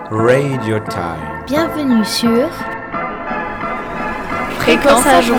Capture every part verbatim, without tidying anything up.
Radio Time. Bienvenue sur Fréquence Ajon.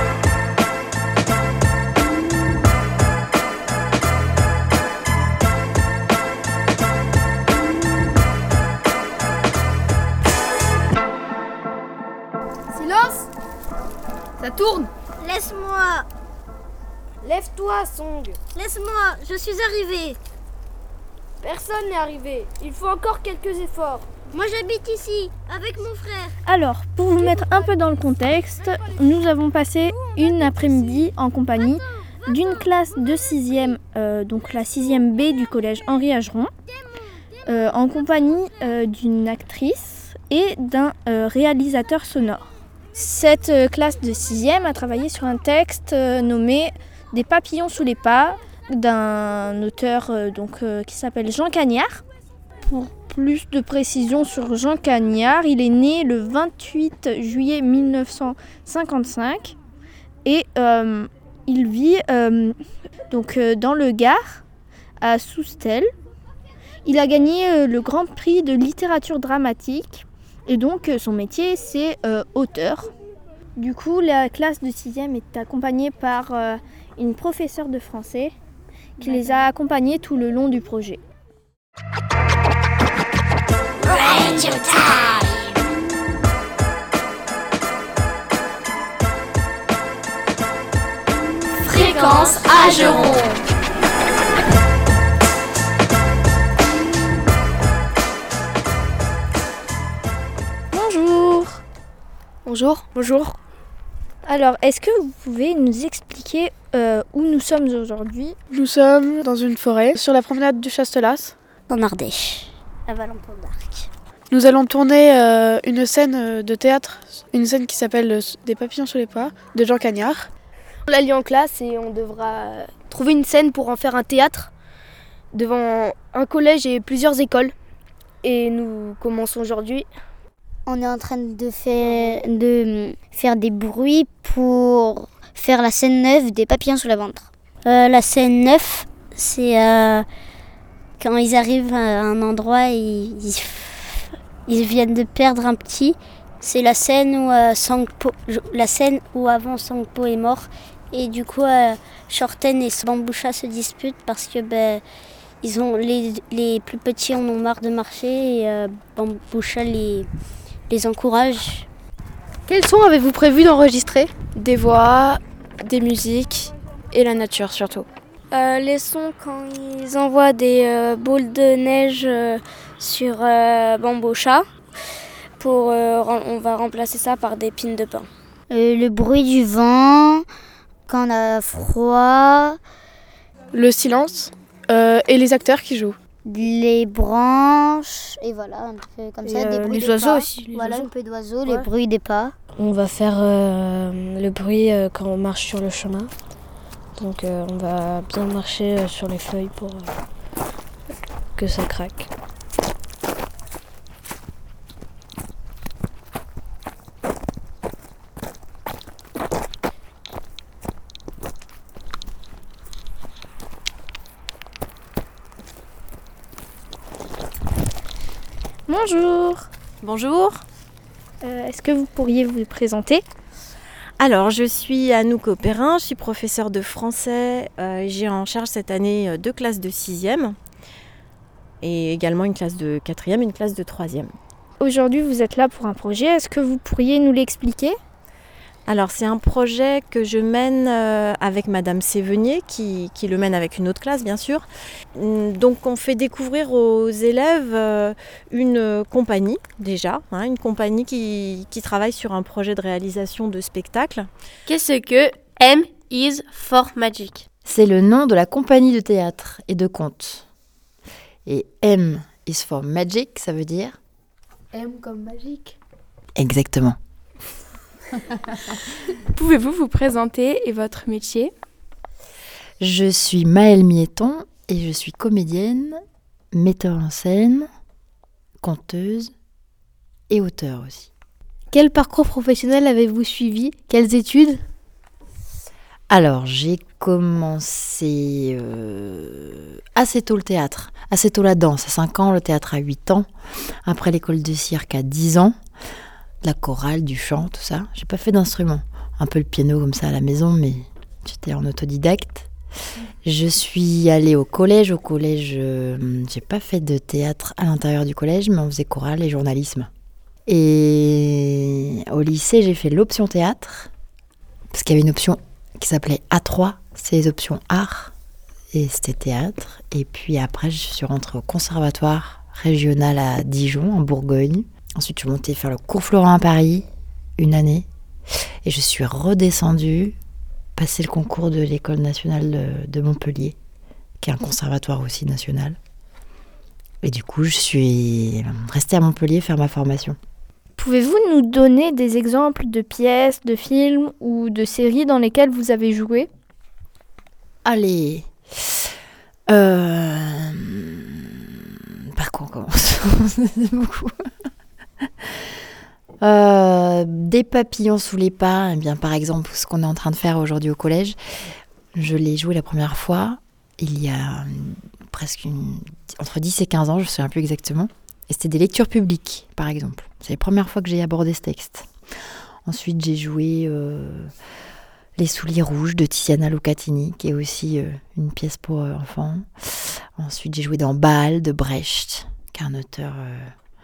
Silence! Ça tourne! Laisse-moi! Lève-toi, Song! Laisse-moi, je suis arrivé! Personne n'est arrivé, il faut encore quelques efforts. Moi j'habite ici, avec mon frère. Alors, pour vous mettre un peu dans le contexte, nous avons passé une après-midi en compagnie d'une classe de sixième, euh, donc la sixième B du collège Henri Ageron, euh, en compagnie euh, d'une actrice et d'un euh, réalisateur sonore. Cette euh, classe de sixième a travaillé sur un texte euh, nommé « Des papillons sous les pas » d'un auteur euh, donc, euh, qui s'appelle Jean Cagnard. Pour plus de précision sur Jean Cagnard, il est né le vingt-huit juillet mille neuf cent cinquante-cinq et euh, il vit euh, donc, euh, dans le Gard, à Soustelle. Il a gagné euh, le Grand Prix de littérature dramatique et donc euh, son métier c'est euh, auteur. Du coup, la classe de sixième est accompagnée par euh, une professeure de français qui les a accompagnés tout le long du projet. Radio Time! Fréquence Ajon. Bonjour. Bonjour. Bonjour. Alors, est-ce que vous pouvez nous expliquer euh, où nous sommes aujourd'hui ? Nous sommes dans une forêt, sur la promenade du Chastelas. En Ardèche, à Valentin d'Arc. Nous allons tourner euh, une scène de théâtre, une scène qui s'appelle euh, Des papillons sous les pas, de Jean Cagnard. On l'a lu en classe et on devra trouver une scène pour en faire un théâtre devant un collège et plusieurs écoles. Et nous commençons aujourd'hui. On est en train de faire, de faire des bruits pour faire la scène neuve des papillons sous la ventre. Euh, la scène neuve, c'est euh, quand ils arrivent à un endroit et ils, ils viennent de perdre un petit. C'est la scène où euh, Sangpo, la scène où avant Sangpo est mort et du coup euh, Shorten et Bamboucha se disputent parce que ben ils ont les, les plus petits en ont marre de marcher et euh, Bamboucha les les encourage. Quels sons avez-vous prévu d'enregistrer ? Des voix, des musiques et la nature surtout. Euh, les sons quand ils envoient des euh, boules de neige euh, sur euh, Bamboucha. Pour, euh, on va remplacer ça par des pines de pin. Euh, le bruit du vent, quand on a froid. Le silence euh, et les acteurs qui jouent. Les branches, et voilà, un peu comme et ça, euh, des bruits les des oiseaux pas. aussi. Les voilà, oiseaux. un peu d'oiseaux, Ouais. les bruits des pas. On va faire euh, le bruit euh, quand on marche sur le chemin. Donc euh, on va bien marcher euh, sur les feuilles pour euh, que ça craque. Bonjour. Bonjour. Euh, est-ce que vous pourriez vous présenter ? Alors, je suis Anouk Perrin, je suis professeure de français. Euh, j'ai en charge cette année deux classes de sixième et également une classe de quatrième et une classe de troisième. Aujourd'hui, vous êtes là pour un projet. Est-ce que vous pourriez nous l'expliquer ? Alors, c'est un projet que je mène euh, avec Madame Sévenier, qui, qui le mène avec une autre classe, bien sûr. Donc, on fait découvrir aux élèves euh, une compagnie, déjà, hein, une compagnie qui, qui travaille sur un projet de réalisation de spectacle. Qu'est-ce que M is for Magic ? C'est le nom de la compagnie de théâtre et de contes. Et M is for Magic, ça veut dire ? M comme magique. Exactement. Pouvez-vous vous présenter et votre métier ? Je suis Maëlle Miéton et je suis comédienne, metteur en scène, conteuse et auteure aussi. Quel parcours professionnel avez-vous suivi ? Quelles études ? Alors, j'ai commencé euh, assez tôt le théâtre, assez tôt la danse, à cinq ans, le théâtre à huit ans, après l'école de cirque à dix ans, la chorale, du chant, tout ça. J'ai pas fait d'instrument, un peu le piano comme ça à la maison, mais j'étais en autodidacte. Je suis allée au collège. Au collège, euh, j'ai pas fait de théâtre à l'intérieur du collège, mais on faisait chorale et journalisme. Et au lycée, j'ai fait l'option théâtre, parce qu'il y avait une option qui s'appelait A trois, c'est les options art, et c'était théâtre. Et puis après, je suis rentrée au conservatoire régional à Dijon, en Bourgogne. Ensuite, je suis montée faire le cours Florent à Paris, une année, et je suis redescendue, passer le concours de l'école nationale de, de Montpellier, qui est un conservatoire aussi national. Et du coup, je suis restée à Montpellier faire ma formation. Pouvez-vous nous donner des exemples de pièces, de films ou de séries dans lesquelles vous avez joué ? Allez, euh... par quoi on commence ? C'est beaucoup. Euh, des papillons sous les pas, eh bien, par exemple, ce qu'on est en train de faire aujourd'hui au collège, je l'ai joué la première fois il y a presque une... entre dix et quinze ans, je ne me souviens plus exactement. Et c'était des lectures publiques, par exemple. C'est la première fois que j'ai abordé ce texte. Ensuite, j'ai joué euh, Les souliers rouges de Tiziana Lucatini, qui est aussi euh, une pièce pour euh, enfants. Ensuite, j'ai joué dans Bâle de Brecht, qui est un auteur euh,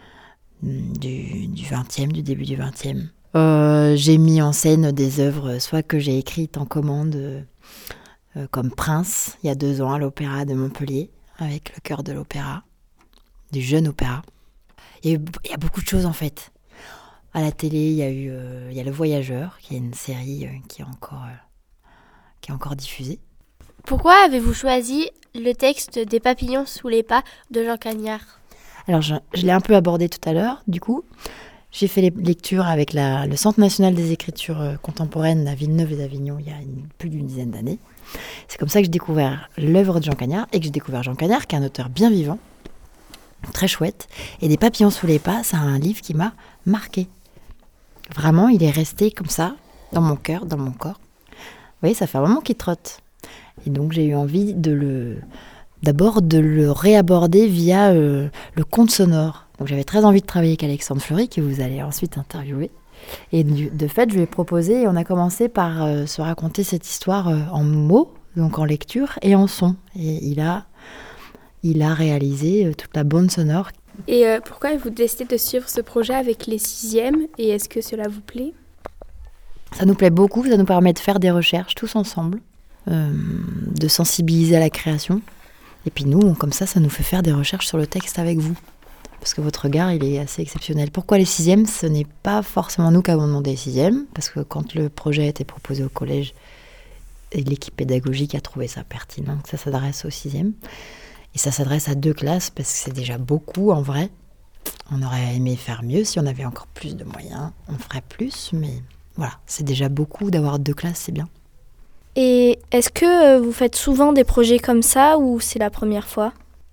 du, du vingtième, du début du vingtième. Euh, j'ai mis en scène des œuvres, soit que j'ai écrites en commande, euh, euh, comme Prince, il y a deux ans, à l'Opéra de Montpellier, avec le chœur de l'opéra, du jeune opéra. Il y a, il y a beaucoup de choses en fait. À la télé, il y a eu euh, il y a Le Voyageur, qui est une série euh, qui, est encore, euh, qui est encore diffusée. Pourquoi avez-vous choisi le texte des papillons sous les pas de Jean Cagnard ? Alors, je, je l'ai un peu abordé tout à l'heure, du coup. J'ai fait les lectures avec la, le Centre national des écritures contemporaines à Villeneuve et d'Avignon il y a une, plus d'une dizaine d'années. C'est comme ça que j'ai découvert l'œuvre de Jean Cagnard et que j'ai découvert Jean Cagnard, qui est un auteur bien vivant, très chouette. Et Des papillons sous les pas, c'est un livre qui m'a marqué. Vraiment, il est resté comme ça, dans mon cœur, dans mon corps. Vous voyez, ça fait un moment qu'il trotte. Et donc, j'ai eu envie de le... D'abord, de le réaborder via euh, le conte sonore. Donc, j'avais très envie de travailler avec Alexandre Fleury, que vous allez ensuite interviewer. Et du, de fait, je lui ai proposé, et on a commencé par euh, se raconter cette histoire euh, en mots, donc en lecture, et en son. Et il a, il a réalisé euh, toute la bande sonore. Et euh, pourquoi avez-vous décidé de suivre ce projet avec les sixièmes, et est-ce que cela vous plaît ? Ça nous plaît beaucoup, ça nous permet de faire des recherches tous ensemble, euh, de sensibiliser à la création. Et puis nous, comme ça, ça nous fait faire des recherches sur le texte avec vous. Parce que votre regard, il est assez exceptionnel. Pourquoi les sixièmes ? Ce n'est pas forcément nous qui avons demandé les sixièmes, parce que quand le projet a été proposé au collège, et l'équipe pédagogique a trouvé ça pertinent, que ça s'adresse aux sixièmes. Et ça s'adresse à deux classes, parce que c'est déjà beaucoup en vrai. On aurait aimé faire mieux, si on avait encore plus de moyens, on ferait plus, mais voilà, c'est déjà beaucoup d'avoir deux classes, c'est bien. Et est-ce que vous faites souvent des projets comme ça ou c'est la première fois ?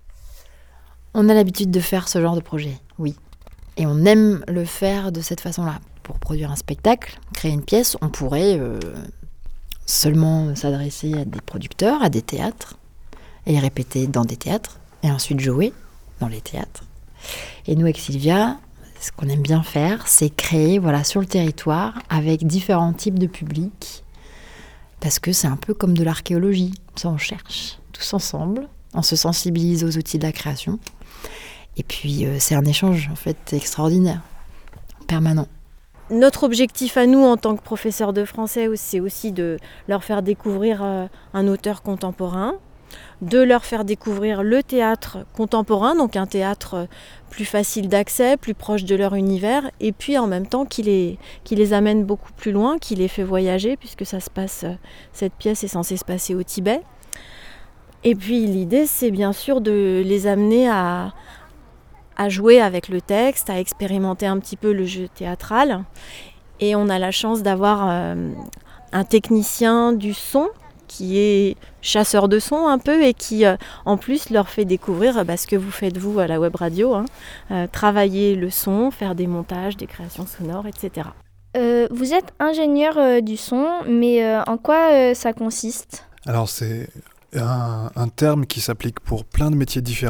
On a l'habitude de faire ce genre de projet, oui. Et on aime le faire de cette façon-là. Pour produire un spectacle, créer une pièce, on pourrait euh, seulement s'adresser à des producteurs, à des théâtres, et répéter dans des théâtres, et ensuite jouer dans les théâtres. Et nous, avec Sylvia, ce qu'on aime bien faire, c'est créer voilà, sur le territoire avec différents types de publics. Parce que c'est un peu comme de l'archéologie. Ça, on cherche tous ensemble. On se sensibilise aux outils de la création. Et puis, euh, c'est un échange, en fait, extraordinaire, permanent. Notre objectif à nous, en tant que professeurs de français, c'est aussi de leur faire découvrir euh, un auteur contemporain, de leur faire découvrir le théâtre contemporain, donc un théâtre plus facile d'accès, plus proche de leur univers, et puis en même temps qui les, qui les amène beaucoup plus loin, qui les fait voyager, puisque ça se passe, cette pièce est censée se passer au Tibet. Et puis l'idée, c'est bien sûr de les amener à, à jouer avec le texte, à expérimenter un petit peu le jeu théâtral. Et on a la chance d'avoir euh, un technicien du son, qui est chasseur de son un peu et qui euh, en plus leur fait découvrir bah, ce que vous faites vous à la web radio, hein, euh, travailler le son, faire des montages, des créations sonores, et cetera. Euh, vous êtes ingénieur euh, du son, mais euh, en quoi euh, ça consiste ? Alors c'est un, un terme qui s'applique pour plein de métiers différents.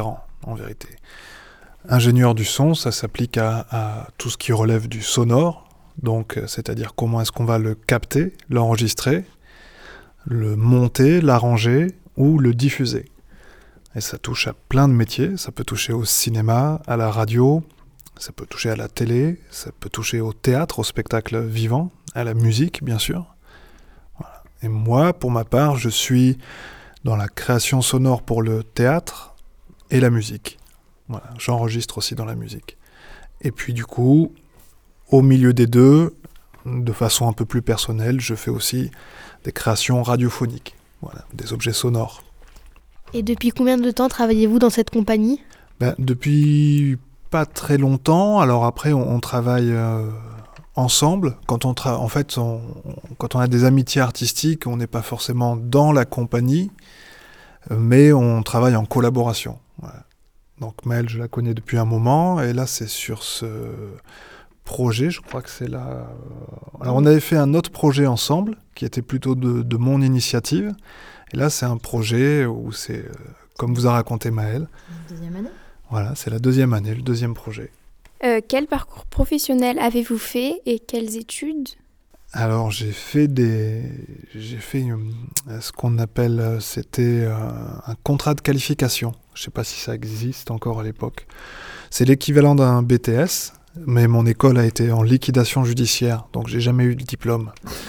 en vérité. Ingénieur du son, ça s'applique à, à tout ce qui relève du sonore, donc c'est-à-dire comment est-ce qu'on va le capter, l'enregistrer, le monter, l'arranger ou le diffuser. Et ça touche à plein de métiers, ça peut toucher au cinéma, à la radio, ça peut toucher à la télé, ça peut toucher au théâtre, au spectacle vivant, à la musique bien sûr. Voilà. Et moi, pour ma part, je suis dans la création sonore pour le théâtre et la musique. Voilà, j'enregistre aussi dans la musique. Et puis du coup, au milieu des deux, de façon un peu plus personnelle, je fais aussi des créations radiophoniques, voilà, des objets sonores. Et depuis combien de temps travaillez-vous dans cette compagnie ? Ben, depuis pas très longtemps. Alors après, on, on travaille euh, ensemble. Quand on tra- en fait, on, on, quand on a des amitiés artistiques, on n'est pas forcément dans la compagnie, mais on travaille en collaboration. Voilà. Donc Maëlle, je la connais depuis un moment, et là c'est sur ce projet, je crois que c'est là... Alors on avait fait un autre projet ensemble, qui était plutôt de, de mon initiative, et là c'est un projet où c'est, comme vous a raconté Maëlle. Deuxième année ? Voilà, c'est la deuxième année, le deuxième projet. Euh, quel parcours professionnel avez-vous fait et quelles études ? Alors j'ai fait des, j'ai fait euh, ce qu'on appelle, c'était euh, un contrat de qualification. Je ne sais pas si ça existe encore à l'époque. C'est l'équivalent d'un B T S, mais mon école a été en liquidation judiciaire, donc j'ai jamais eu de diplôme.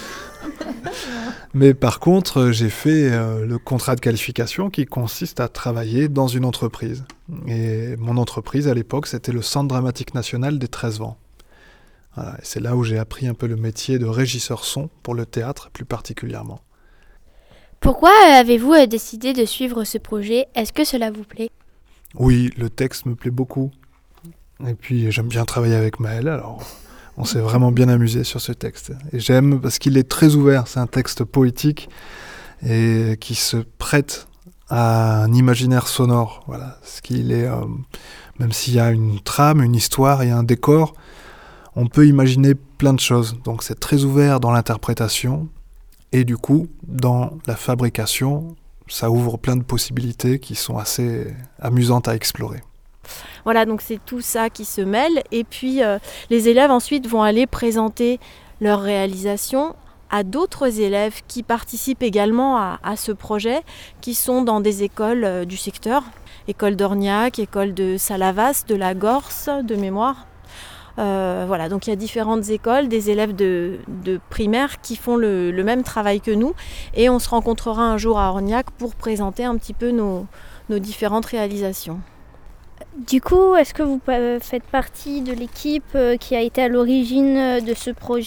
Mais par contre, j'ai fait euh, le contrat de qualification qui consiste à travailler dans une entreprise. Et mon entreprise à l'époque, c'était le Centre dramatique national des treize vents. Voilà, et c'est là où j'ai appris un peu le métier de régisseur son pour le théâtre plus particulièrement. Pourquoi avez-vous décidé de suivre ce projet ? Est-ce que cela vous plaît ? Oui, le texte me plaît beaucoup. Et puis j'aime bien travailler avec Maëlle, alors on s'est vraiment bien amusé sur ce texte. Et j'aime parce qu'il est très ouvert, c'est un texte poétique et qui se prête à un imaginaire sonore. Voilà, ce qu'il est, euh, même s'il y a une trame, une histoire, il y a un décor, on peut imaginer plein de choses. Donc c'est très ouvert dans l'interprétation et du coup, dans la fabrication, ça ouvre plein de possibilités qui sont assez amusantes à explorer. Voilà, donc c'est tout ça qui se mêle. Et puis euh, les élèves ensuite vont aller présenter leur réalisation à d'autres élèves qui participent également à, à ce projet, qui sont dans des écoles euh, du secteur. École d'Orniac, école de Salavas, de la Gorse, de mémoire. Euh, voilà, donc il y a différentes écoles, des élèves de, de primaire qui font le, le même travail que nous. Et on se rencontrera un jour à Orniac pour présenter un petit peu nos, nos différentes réalisations. Du coup, est-ce que vous faites partie de l'équipe qui a été à l'origine de ce projet ?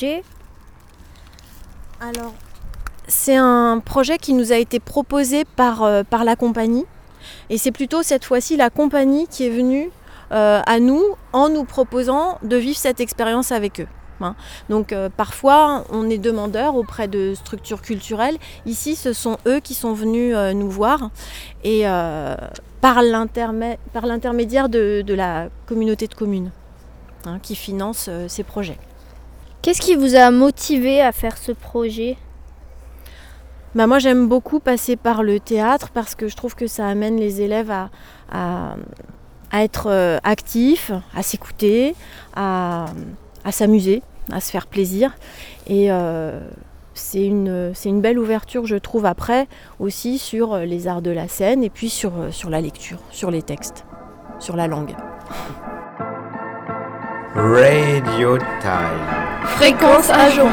Alors, c'est un projet qui nous a été proposé par, euh, par la compagnie. Et c'est plutôt cette fois-ci la compagnie qui est venue euh, à nous en nous proposant de vivre cette expérience avec eux. Hein. Donc euh, parfois, on est demandeur auprès de structures culturelles. Ici, ce sont eux qui sont venus euh, nous voir. Et euh, par, l'intermé- par l'intermédiaire de, de la communauté de communes hein, qui finance euh, ces projets. Qu'est-ce qui vous a motivé à faire ce projet ? Bah moi, j'aime beaucoup passer par le théâtre parce que je trouve que ça amène les élèves à, à, à être euh, actifs, à s'écouter, à, à s'amuser, à se faire plaisir. Et euh, c'est une, c'est une belle ouverture, je trouve, après aussi sur les arts de la scène et puis sur, sur la lecture, sur les textes, sur la langue. Radio Time. Fréquence Ajoron.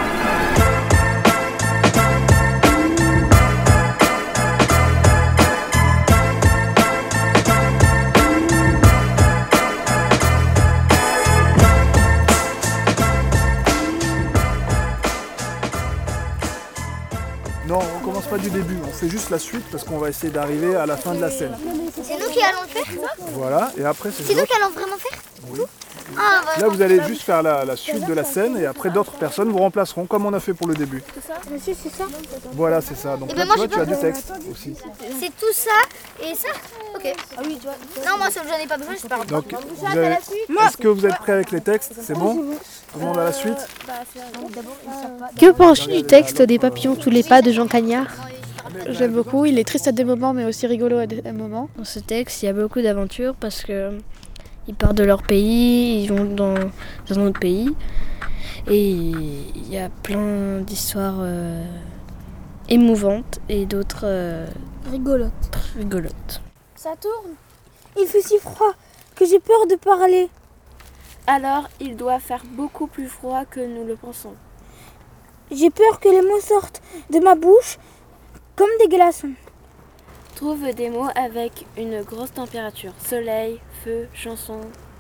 Non, on commence pas du début, on fait juste la suite parce qu'on va essayer d'arriver à la fin de la scène. C'est nous qui allons le faire, ça ? Voilà, et après c'est C'est nous d'autres. qui allons vraiment faire ? Oui. Ah, bah, Là vous allez juste faire la, la suite de la scène et après d'autres personnes vous remplaceront comme on a fait pour le début. Monsieur, c'est ça ? Voilà, c'est ça. Donc Eh là ben moi, tu vois, j'ai tu as pas- du texte aussi. C'est tout ça et ça ? Ok. Ah oui, tu vois. Non, moi, j'en ai pas besoin, je parle. Donc vous avez- est-ce que vous êtes prêts avec les textes ? C'est bon ? Tout le monde à la suite ? Que penses-tu du texte des papillons sous les pas de Jean Cagnard ? j'aime beaucoup. Il est triste à des moments, mais aussi rigolo à des moments. Dans ce texte, il y a beaucoup d'aventures parce que ils partent de leur pays, ils vont dans, dans un autre pays. Et il y a plein d'histoires euh, émouvantes et d'autres euh, Rigolote. rigolotes. Ça tourne. Il fait si froid que j'ai peur de parler. Alors, il doit faire beaucoup plus froid que nous le pensons. J'ai peur que les mots sortent de ma bouche comme des glaçons. Trouve des mots avec une grosse température. Soleil, feu, chanson.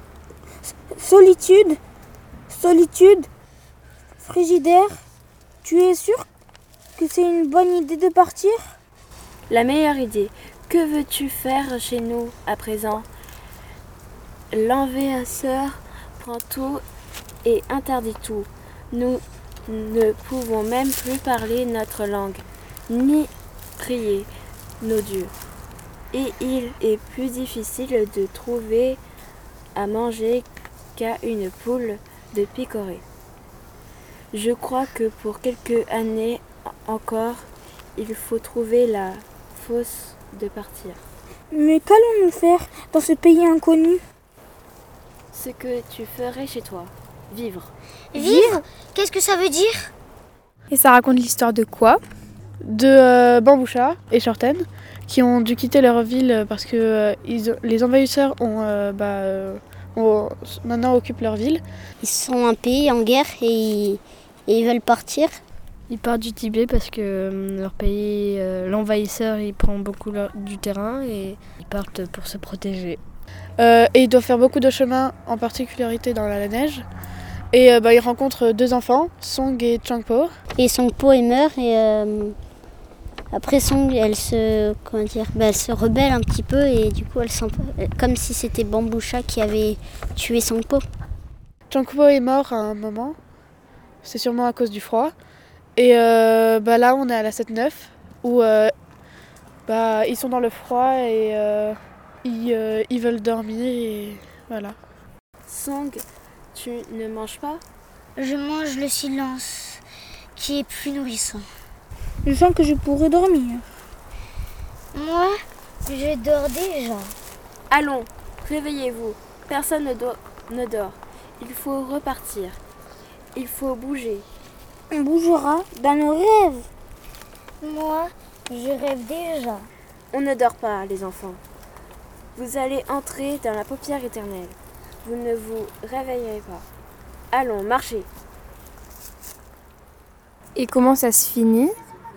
Solitude, solitude, frigidaire. Tu es sûr que c'est une bonne idée de partir? La meilleure idée. Que veux-tu faire chez nous à présent? L'envahisseur prend tout et interdit tout. Nous ne pouvons même plus parler notre langue, ni prier nos dieux. Et il est plus difficile de trouver à manger qu'à une poule de picorée. Je crois que pour quelques années encore, il faut trouver la fosse de partir. Mais qu'allons-nous faire dans ce pays inconnu? Ce que tu ferais chez toi, vivre. Vivre? Qu'est-ce que ça veut dire? Et ça raconte l'histoire de quoi? De euh, Bamboucha et Shorten, qui ont dû quitter leur ville parce que euh, ils, les envahisseurs ont, euh, bah, euh, ont, maintenant occupent leur ville. Ils sont un pays en guerre et ils, et ils veulent partir. Ils partent du Tibet parce que euh, leur pays, euh, l'envahisseur, il prend beaucoup leur, du terrain et ils partent pour se protéger. Euh, et ils doivent faire beaucoup de chemin, en particularité dans la neige. Et euh, bah, ils rencontrent deux enfants, Song et Changpo. Et Songpo il meurt et euh, après Song elle se comment dire bah, elle se rebelle un petit peu et du coup elle sent comme si c'était Bamboucha qui avait tué Songpo. Changpo est mort à un moment, c'est sûrement à cause du froid. Et euh, bah, là on est à la sept neuf où euh, bah, ils sont dans le froid et euh, ils, euh, ils veulent dormir et voilà. Song, tu ne manges pas? Je mange le silence qui est plus nourrissant. Je sens que je pourrais dormir. Moi, je dors déjà. Allons, réveillez-vous. Personne ne, do- ne dort. Il faut repartir. Il faut bouger. On bougera dans nos rêves. Moi, je rêve déjà. On ne dort pas, les enfants. Vous allez entrer dans la paupière éternelle. Vous ne vous réveillerez pas. Allons, marchez. Et comment ça se finit?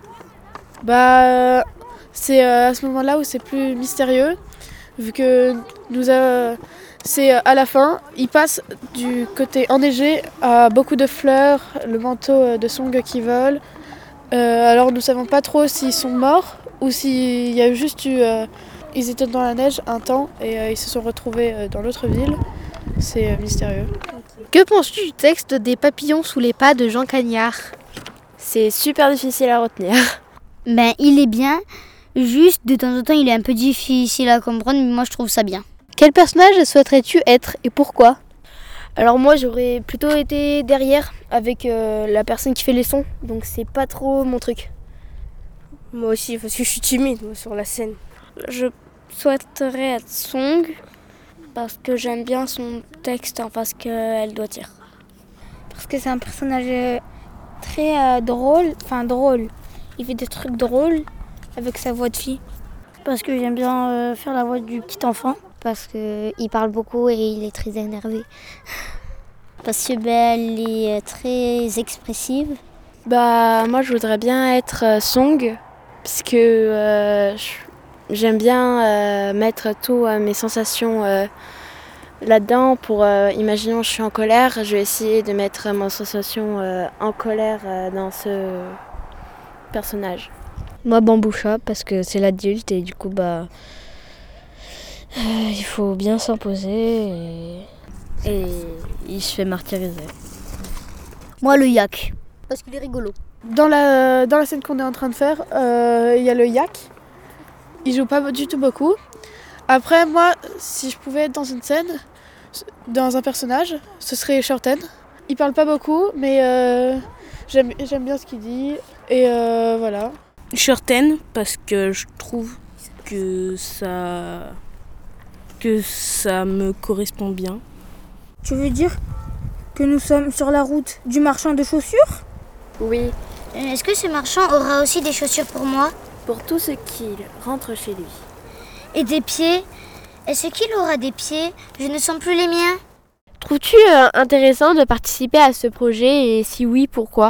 Bah, euh, c'est euh, à ce moment-là où c'est plus mystérieux, vu que nous a- c'est euh, à la fin, ils passent du côté enneigé à beaucoup de fleurs, le manteau euh, de Song qui vole. Euh, alors nous savons pas trop s'ils sont morts ou s'il y a juste eu, euh, ils étaient dans la neige un temps et euh, ils se sont retrouvés euh, dans l'autre ville. C'est euh, mystérieux. Que penses-tu du texte des papillons sous les pas de Jean Cagnard? C'est super difficile à retenir. Ben, il est bien, juste de temps en temps il est un peu difficile à comprendre, mais moi je trouve ça bien. Quel personnage souhaiterais-tu être et pourquoi? Alors moi j'aurais plutôt été derrière avec euh, la personne qui fait les sons, donc c'est pas trop mon truc. Moi aussi, parce que je suis timide moi, sur la scène. Je souhaiterais être Song, parce que j'aime bien son texte, enfin ce qu'elle doit dire. Parce que c'est un personnage très euh, drôle, enfin drôle. Il fait des trucs drôles avec sa voix de fille. Parce que j'aime bien euh, faire la voix du petit enfant. Parce qu'il parle beaucoup et il est très énervé. Parce que ben, elle est très expressive. Bah moi je voudrais bien être euh, Song parce que euh, j'aime bien euh, mettre tout euh, mes sensations euh, là-dedans pour euh, imaginons je suis en colère, je vais essayer de mettre mon sensation euh, en colère euh, dans ce personnage. Moi, Bamboucha, parce que c'est l'adulte et du coup, bah, euh, il faut bien s'imposer et, et il se fait martyriser. Moi, le yak, parce qu'il est rigolo. Dans la, dans la scène qu'on est en train de faire, euh, il y a le yak. Il joue pas du tout beaucoup. Après, moi, si je pouvais être dans une scène, dans un personnage, ce serait Shorten. Il parle pas beaucoup, mais euh, j'aime, j'aime bien ce qu'il dit. Et euh, voilà. Shorten, parce que je trouve que ça, que ça me correspond bien. Tu veux dire que nous sommes sur la route du marchand de chaussures? Oui. Est-ce que ce marchand aura aussi des chaussures pour moi? Pour tout ce qu'il rentre chez lui. Et des pieds? Est-ce qu'il aura des pieds? Je ne sens plus les miens. Trouves-tu euh, intéressant de participer à ce projet et si oui, pourquoi?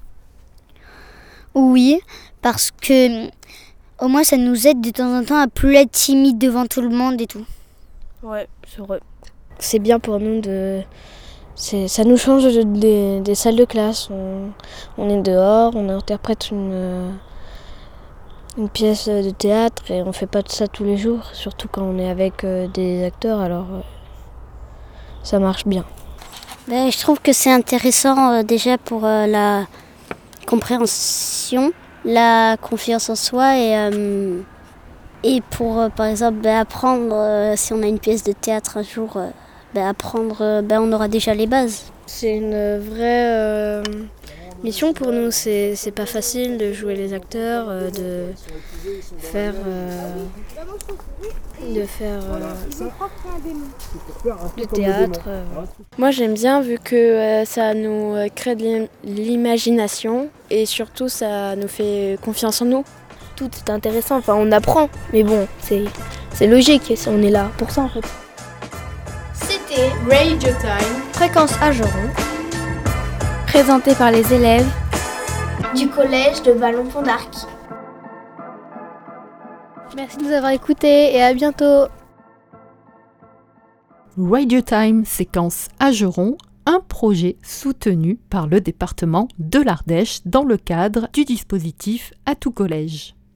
Oui, parce que au moins ça nous aide de temps en temps à plus être timide devant tout le monde et tout. Ouais, c'est vrai. C'est bien pour nous de... C'est, ça nous change de, des, des salles de classe. On, on est dehors, on interprète une, une pièce de théâtre et on fait pas ça tous les jours, surtout quand on est avec euh, des acteurs, alors euh, ça marche bien. Ben, je trouve que c'est intéressant euh, déjà pour euh, la compréhension, la confiance en soi et, euh, et pour euh, par exemple ben, apprendre, euh, si on a une pièce de théâtre un jour, euh, ben, apprendre, ben, on aura déjà les bases. C'est une vraie euh, mission pour nous, c'est, c'est pas facile de jouer les acteurs, euh, de faire, euh, de faire euh, du théâtre. Euh. Moi j'aime bien vu que euh, ça nous euh, crée de l'im- l'imagination et surtout ça nous fait confiance en nous. Tout est intéressant, enfin on apprend, mais bon, c'est, c'est logique, on est là pour ça en fait. C'était Radio Time, Fréquence Ageron, présenté par les élèves du collège de Vallon-Pont d'Arc. merci de nous avoir écoutés et à bientôt. Radio Time, séquence Ageron, un projet soutenu par le département de l'Ardèche dans le cadre du dispositif À tout collège.